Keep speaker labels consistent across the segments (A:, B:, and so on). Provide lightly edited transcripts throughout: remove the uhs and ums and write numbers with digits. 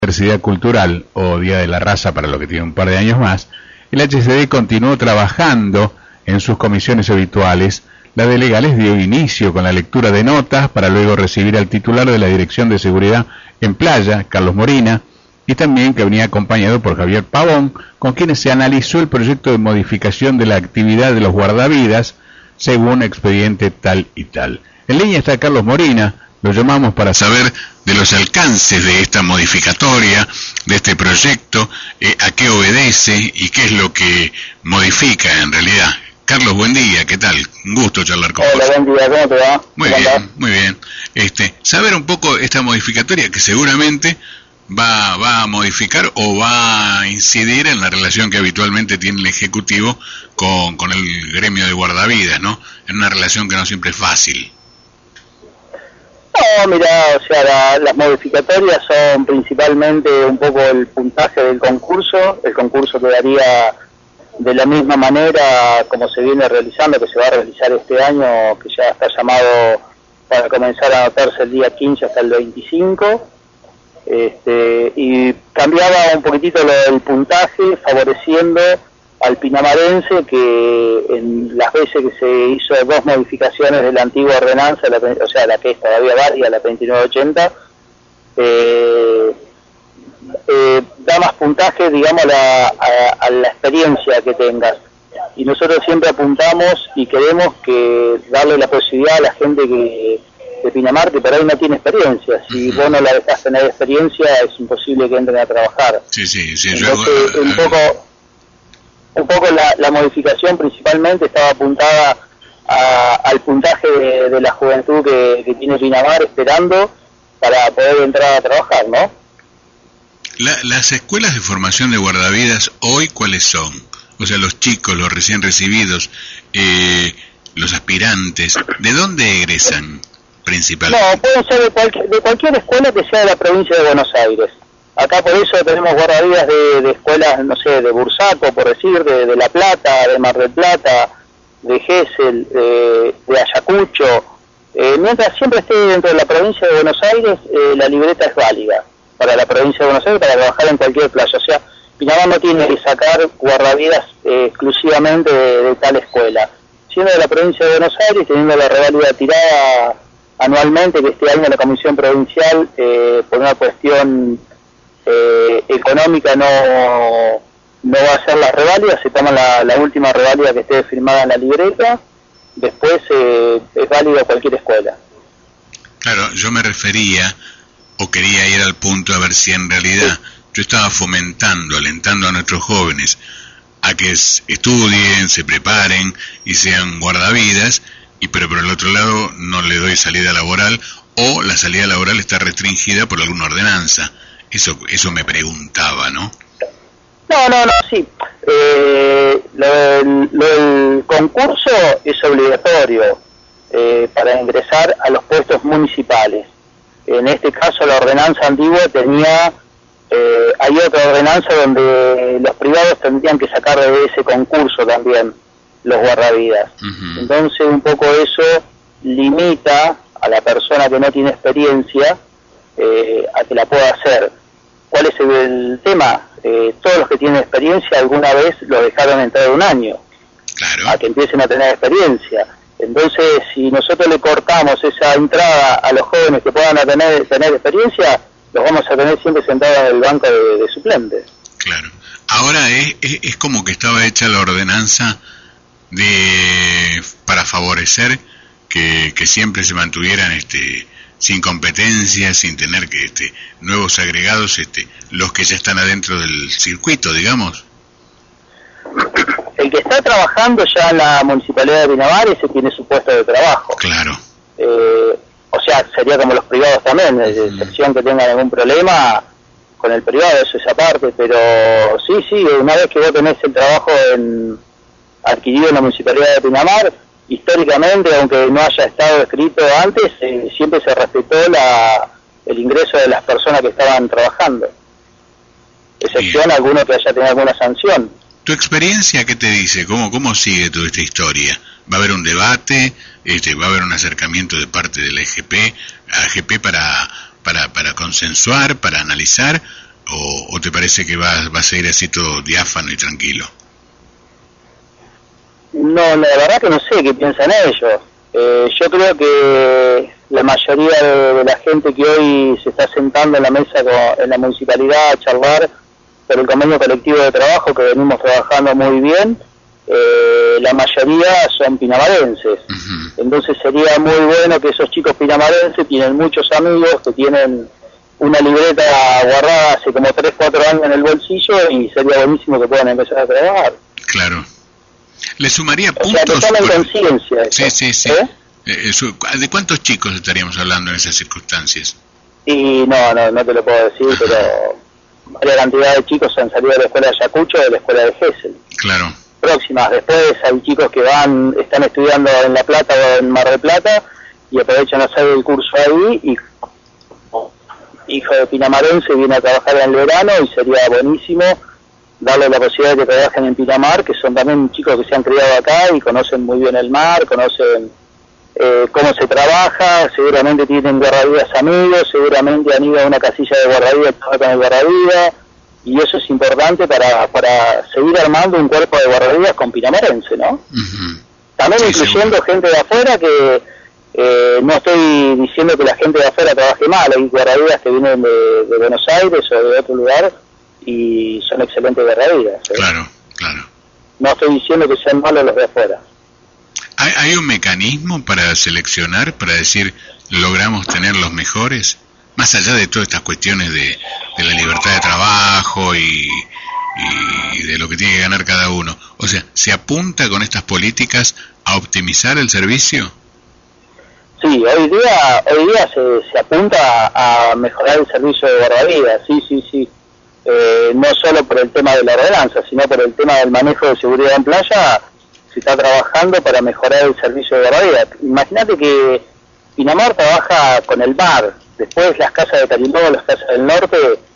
A: Diversidad Cultural, o Día de la Raza para lo que tiene un par de años más, el HCD continuó trabajando en sus comisiones habituales. La de legales dio inicio con la lectura de notas para luego recibir al titular de la Dirección de Seguridad en Playa, Carlos Morina, y también que venía acompañado por Javier Pavón, con quienes se analizó el proyecto de modificación de la actividad de los guardavidas según expediente tal y tal. En línea está Carlos Morina. Lo llamamos para saber de los alcances de esta modificatoria, de este proyecto, a qué obedece y qué es lo que modifica en realidad. Carlos, buen día, ¿qué tal? Un gusto charlar con vos.
B: Hola, buen día, ¿cómo te va?
A: Muy bien, muy bien. Saber un poco esta modificatoria que seguramente va a modificar o va a incidir en la relación que habitualmente tiene el Ejecutivo con el gremio de guardavidas, ¿no? En una relación que no siempre es fácil.
B: No, mira, o sea, las modificatorias son principalmente un poco el puntaje del concurso. El concurso quedaría de la misma manera como se viene realizando, que se va a realizar este año, que ya está llamado para comenzar a anotarse el día 15 hasta el 25. Y cambiaba un poquitito lo del puntaje, favoreciendo al pinamarense, que en las veces que se hizo dos modificaciones de la antigua ordenanza, o sea, la que es todavía válida, la 2980, da más puntaje, digamos, a la experiencia que tengas. Y nosotros siempre apuntamos y queremos que darle la posibilidad a la gente de Pinamar, que por ahí no tiene experiencia. Si vos no la dejás tener experiencia, es imposible que entren a trabajar.
A: Sí,
B: entonces, un poco la modificación principalmente estaba apuntada al puntaje de la juventud que tiene Pinamar esperando para poder entrar a trabajar, ¿no?
A: Las escuelas de formación de guardavidas hoy, ¿cuáles son? O sea, los chicos, los recién recibidos, los aspirantes, ¿de dónde egresan principalmente?
B: No, pueden ser de cualquier escuela que sea de la provincia de Buenos Aires. Acá por eso tenemos guardavidas de escuelas, no sé, de Bursaco, por decir, de La Plata, de Mar del Plata, de Gesell, de Ayacucho. Mientras siempre esté dentro de la provincia de Buenos Aires, la libreta es válida para la provincia de Buenos Aires para trabajar en cualquier playa. O sea, Pinamar no tiene que sacar guardavidas exclusivamente de tal escuela. Siendo de la provincia de Buenos Aires, teniendo la reválida tirada anualmente, que este año la Comisión Provincial, por una cuestión económica, no va a hacer las reválidas, se toma la última reválida que esté firmada en la libreta, después es válido cualquier escuela.
A: Claro, yo me refería, o quería ir al punto a ver si en realidad yo estaba fomentando, alentando a nuestros jóvenes a que estudien, se preparen y sean guardavidas, pero por el otro lado no le doy salida laboral, o la salida laboral está restringida por alguna ordenanza. Eso me preguntaba, ¿no?
B: No, sí. Lo del concurso es obligatorio para ingresar a los puestos municipales. En este caso la ordenanza antigua tenía, hay otra ordenanza donde los privados tendrían que sacar de ese concurso también los guardavidas. Entonces un poco eso limita a la persona que no tiene experiencia a que la pueda hacer. ¿Cuál es el tema? Todos los que tienen experiencia alguna vez lo dejaron entrar un año,
A: claro,
B: a que empiecen a tener experiencia. Entonces, si nosotros le cortamos esa entrada a los jóvenes que puedan tener experiencia, los vamos a tener siempre sentados en el banco de suplentes.
A: Claro. Ahora es como que estaba hecha la ordenanza para favorecer que siempre se mantuvieran sin competencia, sin tener que nuevos agregados, los que ya están adentro del circuito, digamos.
B: El que está trabajando ya en la Municipalidad de Pinamar, ese tiene su puesto de trabajo.
A: Claro.
B: O sea, sería como los privados también, de excepción que tengan algún problema con el privado, eso es aparte, pero sí, una vez que vos tenés el trabajo adquirido en la Municipalidad de Pinamar, históricamente, aunque no haya estado escrito antes, siempre se respetó el ingreso de las personas que estaban trabajando, excepción alguno que haya tenido alguna sanción.
A: ¿Tu experiencia qué te dice? ¿Cómo sigue toda esta historia? ¿Va a haber un debate? ¿Va a haber un acercamiento de parte de la AGP para consensuar, para analizar? o te parece que va a seguir así todo diáfano y tranquilo?
B: No, la verdad que no sé qué piensan ellos. Yo creo que la mayoría de la gente que hoy se está sentando en la mesa en la municipalidad a charlar por el convenio colectivo de trabajo, que venimos trabajando muy bien, la mayoría son pinamarenses. Entonces sería muy bueno que esos chicos pinamarenses tienen muchos amigos que tienen una libreta guardada hace como 3, 4 años en el bolsillo, y sería buenísimo que puedan empezar a trabajar.
A: Claro. ¿Le sumaría puntos?
B: O sea, que tomen conciencia.
A: Sí. ¿De cuántos chicos estaríamos hablando en esas circunstancias?
B: Y no te lo puedo decir, pero varias cantidad de chicos han salido de la escuela de Ayacucho y de la escuela de Gesell.
A: Claro.
B: Próximas. Después hay chicos que están estudiando en La Plata o en Mar del Plata y aprovechan a hacer el curso ahí, y hijo de pinamarense viene a trabajar en el verano, y sería buenísimo darle la posibilidad de que trabajen en Pinamar, que son también chicos que se han criado acá y conocen muy bien el mar, conocen cómo se trabaja, seguramente tienen guardavidas amigos, seguramente han ido a una casilla de guardavidas con el guardavidas, y eso es importante para seguir armando un cuerpo de guardavidas con pinamarense, ¿no? También sí, incluyendo gente de afuera, que no estoy diciendo que la gente de afuera trabaje mal, hay guardavidas que vienen de Buenos Aires o de otro lugar y son excelentes guardavidas.
A: Claro.
B: No estoy diciendo que sean malos los de afuera.
A: ¿Hay un mecanismo para seleccionar, para decir, logramos tener los mejores? Más allá de todas estas cuestiones de la libertad de trabajo y de lo que tiene que ganar cada uno. O sea, ¿se apunta con estas políticas a optimizar el servicio?
B: Sí, hoy día se apunta a mejorar el servicio de guardavidas, sí. No solo por el tema de la ordenanza, sino por el tema del manejo de seguridad en playa, se está trabajando para mejorar el servicio de guardavidas. Imagínate que Pinamar trabaja con el mar, después las casas de Tarimó, las casas del norte,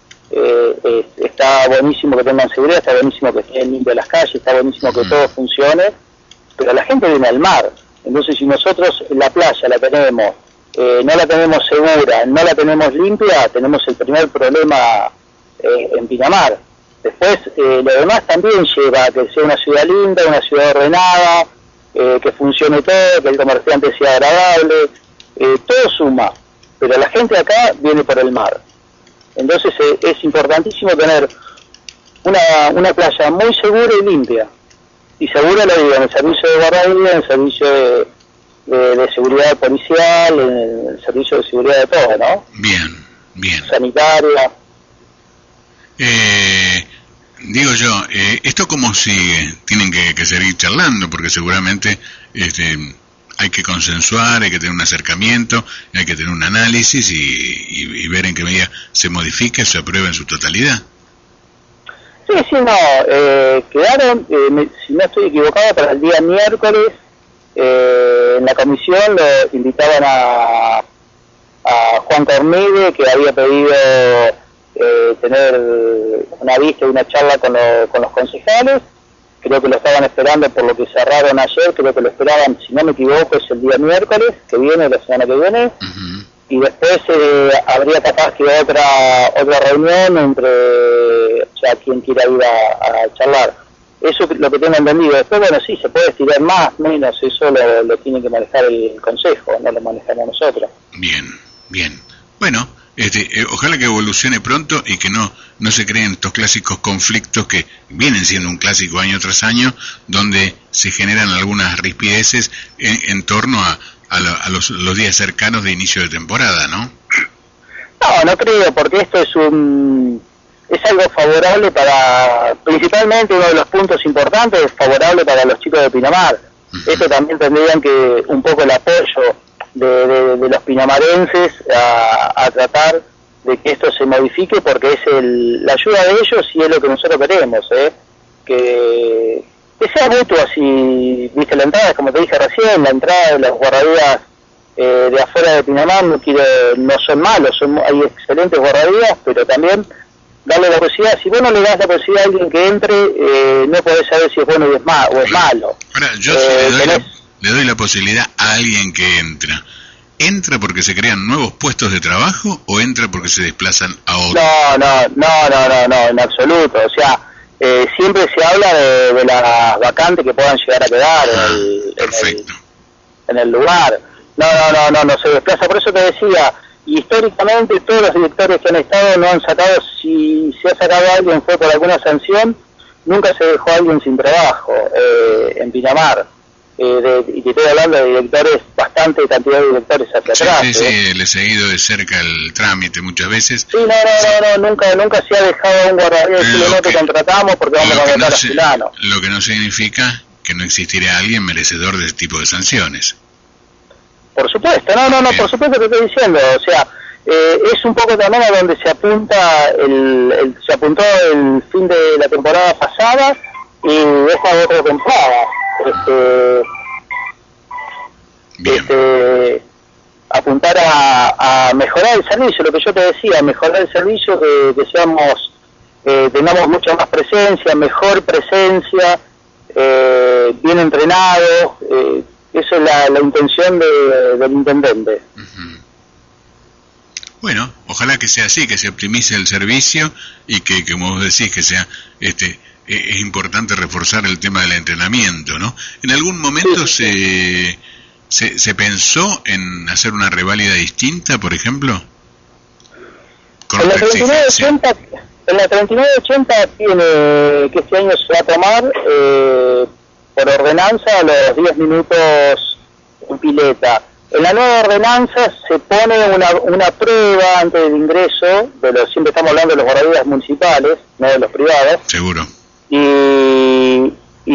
B: está buenísimo que tengan seguridad, está buenísimo que estén limpias las calles, está buenísimo que todo funcione, pero la gente viene al mar. Entonces, si nosotros la playa la tenemos, no la tenemos segura, no la tenemos limpia, tenemos el primer problema en Pinamar. Después, lo demás también lleva a que sea una ciudad linda, una ciudad ordenada, que funcione todo, que el comerciante sea agradable, todo suma, pero la gente acá viene por el mar. Entonces, es importantísimo tener una playa muy segura y limpia. Y segura, lo digo, en el servicio de guardavidas, en el servicio de seguridad policial, en el servicio de seguridad de todo, ¿no?
A: Bien.
B: Sanitaria.
A: Digo yo, ¿esto cómo sigue? Tienen que seguir charlando, porque seguramente hay que consensuar, hay que tener un acercamiento, hay que tener un análisis y ver en qué medida se modifica, se aprueba en su totalidad.
B: Sí, quedaron, si no estoy equivocado, para el día miércoles, en la comisión lo invitaban a Juan Cornide, que había pedido tener una vista y una charla con los concejales. Creo que lo estaban esperando por lo que cerraron ayer, creo que lo esperaban, si no me equivoco, es el día miércoles, que viene, la semana que viene. Y después habría capaz que otra reunión entre quien quiera ir a charlar. Eso es lo que tengo entendido. Después, bueno, sí, se puede estirar más, menos, eso lo tiene que manejar el Consejo, no lo manejamos nosotros.
A: Bien. Bueno, ojalá que evolucione pronto y que no se creen estos clásicos conflictos que vienen siendo un clásico año tras año, donde se generan algunas rispideces en torno a los días cercanos de inicio de temporada, ¿no?
B: No creo, porque esto es algo favorable principalmente uno de los puntos importantes es favorable para los chicos de Pinamar. Esto también tendrían que un poco el apoyo de los pinamarenses a tratar de que esto se modifique, porque es la ayuda de ellos y es lo que nosotros queremos, que sea mutuo. Así, viste, la entrada, como te dije recién, la entrada de las guardavidas de afuera de Pinamar no son malos, hay excelentes guardavidas, pero también darle la posibilidad. Si vos no le das la posibilidad a alguien que entre, no podés saber si es bueno o es malo.
A: Ahora, yo le doy la posibilidad a alguien que entra ¿entra porque se crean nuevos puestos de trabajo o entra porque se desplazan a otros?
B: No, en absoluto. O sea, siempre se habla de las vacantes que puedan llegar a quedar en el lugar. No se desplaza. Por eso te decía, históricamente todos los directores que han estado no han sacado, si se ha sacado a alguien fue por alguna sanción, nunca se dejó a alguien sin trabajo en Pinamar. Y te estoy hablando de directores, bastante cantidad de directores hacia atrás.
A: Sí, le he seguido de cerca el trámite muchas veces.
B: Sí, nunca se ha dejado a un guardavidas decirle no te contratamos porque vamos a contratar a fulano.
A: Lo que no significa que no existiría alguien merecedor de ese tipo de sanciones.
B: Por supuesto, por supuesto te estoy diciendo, o sea, es un poco también a donde se apunta se apuntó el fin de la temporada pasada y esta otra temporada. Apuntar a mejorar el servicio, lo que yo te decía, mejorar el servicio, que seamos, tengamos mucha más presencia, mejor presencia, bien entrenados, eso es la intención del intendente.
A: Uh-huh. Bueno, ojalá que sea así, que se optimice el servicio y que, como vos decís, que sea es importante reforzar el tema del entrenamiento, ¿no? ¿En algún momento se pensó en hacer una reválida distinta, por ejemplo?
B: En la 3980 tiene que este año se va a tomar por ordenanza los 10 minutos en pileta. En la nueva ordenanza se pone una prueba antes del ingreso, siempre estamos hablando de los guardavidas municipales, no de los privados.
A: Seguro.
B: Y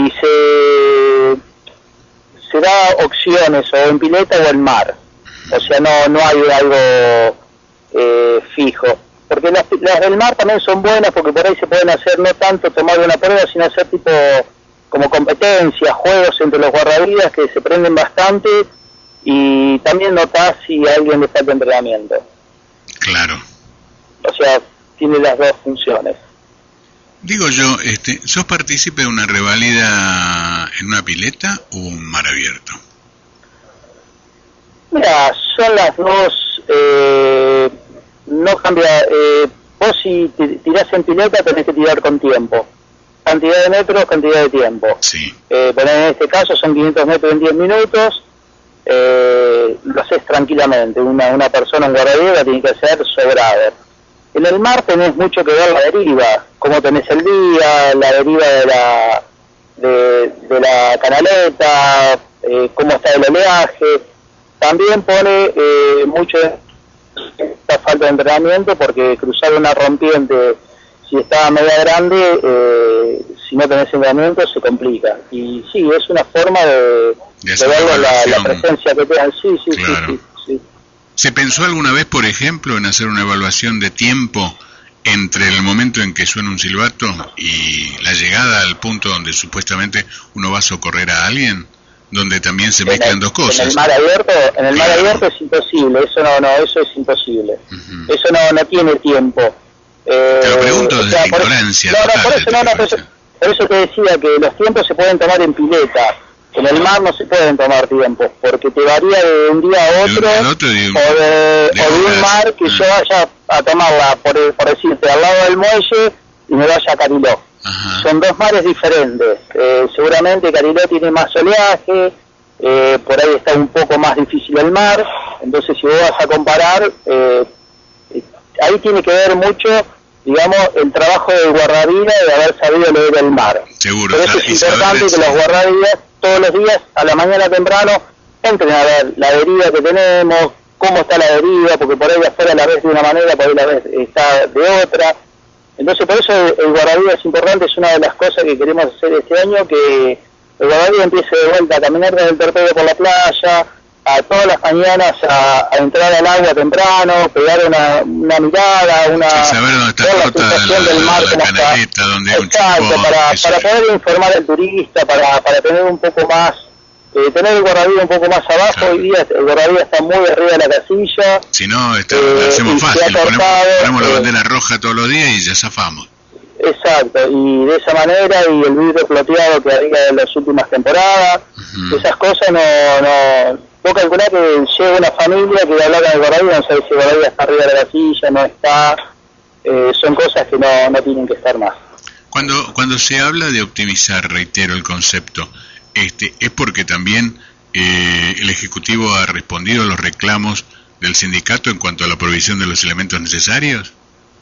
B: se da opciones o en pileta o en mar, o sea no hay algo fijo, porque las del mar también son buenas porque por ahí se pueden hacer no tanto tomar una prueba sino hacer tipo como competencias, juegos entre los guardavidas que se prenden bastante y también notás si alguien le falta entrenamiento.
A: Claro.
B: O sea, tiene las dos funciones.
A: Digo yo, ¿sos partícipe de una reválida en una pileta o un mar abierto?
B: Mira, son las dos, no cambia, vos si tirás en pileta tenés que tirar con tiempo, cantidad de metros, cantidad de tiempo.
A: Sí.
B: Pero en este caso son 500 metros en 10 minutos, lo haces tranquilamente, una persona en guardavidas tiene que hacer sobrado. En el mar tenés mucho que ver la deriva, cómo tenés el día, la deriva de la canaleta, cómo está el oleaje. También pone mucho esta falta de entrenamiento porque cruzar una rompiente, si está media grande, si no tenés entrenamiento se complica. Y sí, es una forma de ver la presencia que tengan. Sí, claro. sí.
A: ¿Se pensó alguna vez, por ejemplo, en hacer una evaluación de tiempo entre el momento en que suena un silbato y la llegada al punto donde supuestamente uno va a socorrer a alguien? Donde también se mezclan dos cosas.
B: En el mar abierto es imposible, eso es imposible. Uh-huh. Eso no tiene tiempo.
A: Te lo pregunto desde la ignorancia.
B: Por eso te decía que los tiempos se pueden tomar en pileta. En el mar no se pueden tomar tiempos, porque te varía de un día a otro, o de un mar que yo vaya a tomarla, por decirte, al lado del muelle y me vaya a Cariló. Ajá. Son dos mares diferentes. Seguramente Cariló tiene más oleaje, por ahí está un poco más difícil el mar, entonces si vos vas a comparar, ahí tiene que ver mucho, digamos, el trabajo del guardavidas de haber sabido leer el mar.
A: Seguro.
B: Por eso es importante que los guardavidas todos los días, a la mañana temprano, entren a ver la deriva que tenemos, cómo está la deriva, porque por ahí afuera la ves de una manera, por ahí la ves está de otra. Entonces por eso el guardavidas es importante, es una de las cosas que queremos hacer este año, que el guardavidas empiece de vuelta a caminar con el torpedo por la playa, a todas las mañanas a entrar al agua temprano, pegar una mirada,
A: saber dónde está corta la canaleta, donde hay un chupón,
B: para poder informar al turista, para tener un poco más, tener el guardavidas un poco más abajo. Claro. Hoy día el guardavidas está muy arriba de la casilla.
A: Si no, lo hacemos fácil, ponemos la bandera roja todos los días y ya zafamos.
B: Exacto, y de esa manera, y el vidrio floteado que había en las últimas temporadas, esas cosas vos calculás que llega una familia que habla con el guardavidas, no sabe si el guardavidas está arriba de la silla, no está, son cosas que no tienen que estar más.
A: Cuando se habla de optimizar, reitero el concepto, es porque también el Ejecutivo ha respondido a los reclamos del sindicato en cuanto a la provisión de los elementos necesarios.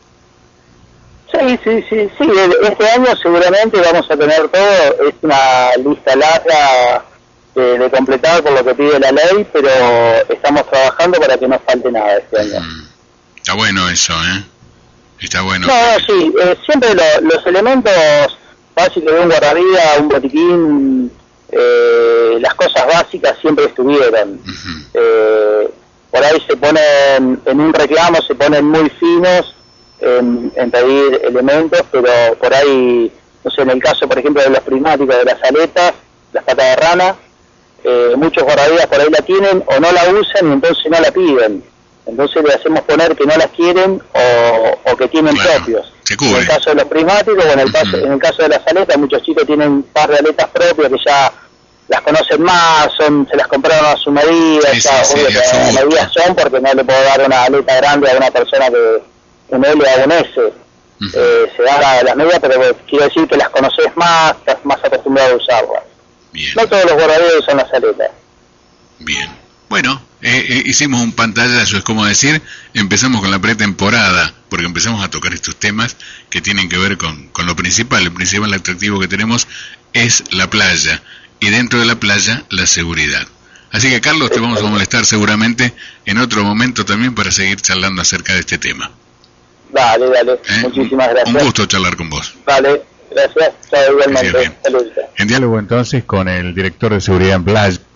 B: Sí, este año seguramente vamos a tener todo, es una lista larga de completar por lo que pide la ley, pero estamos trabajando para que no falte nada este año.
A: Está bueno eso, está bueno.
B: No, sí, siempre los elementos básicos de un guardavidas, un botiquín, las cosas básicas siempre estuvieron. Por ahí se ponen, en un reclamo se ponen muy finos en pedir elementos, pero por ahí, no sé, en el caso por ejemplo de los prismáticos, de las aletas, las patas de rana, muchos guardavidas por ahí la tienen o no la usan y entonces no la piden. Entonces le hacemos poner que no las quieren o que tienen propios. En el caso de los prismáticos o en el caso de las aletas, muchos chicos tienen un par de aletas propias que ya las conocen más, se las compraron a su medida, a medidas son porque no le puedo dar una aleta grande a una persona que un L o un S. Se da las medidas, pero quiero decir que las conoces más, estás más acostumbrado a usarlas.
A: Bien.
B: No todos los guardavidas usan las aletas.
A: Bien. Bueno, hicimos un pantallazo, es como decir, empezamos con la pretemporada, porque empezamos a tocar estos temas que tienen que ver con lo principal. El principal atractivo que tenemos es la playa, y dentro de la playa, la seguridad. Así que, Carlos, te vamos a molestar seguramente en otro momento también para seguir charlando acerca de este tema.
B: Dale, muchísimas gracias.
A: Un gusto charlar con vos.
B: Vale, gracias. Chao, igualmente. Saludos.
A: En diálogo entonces con el director de seguridad en playa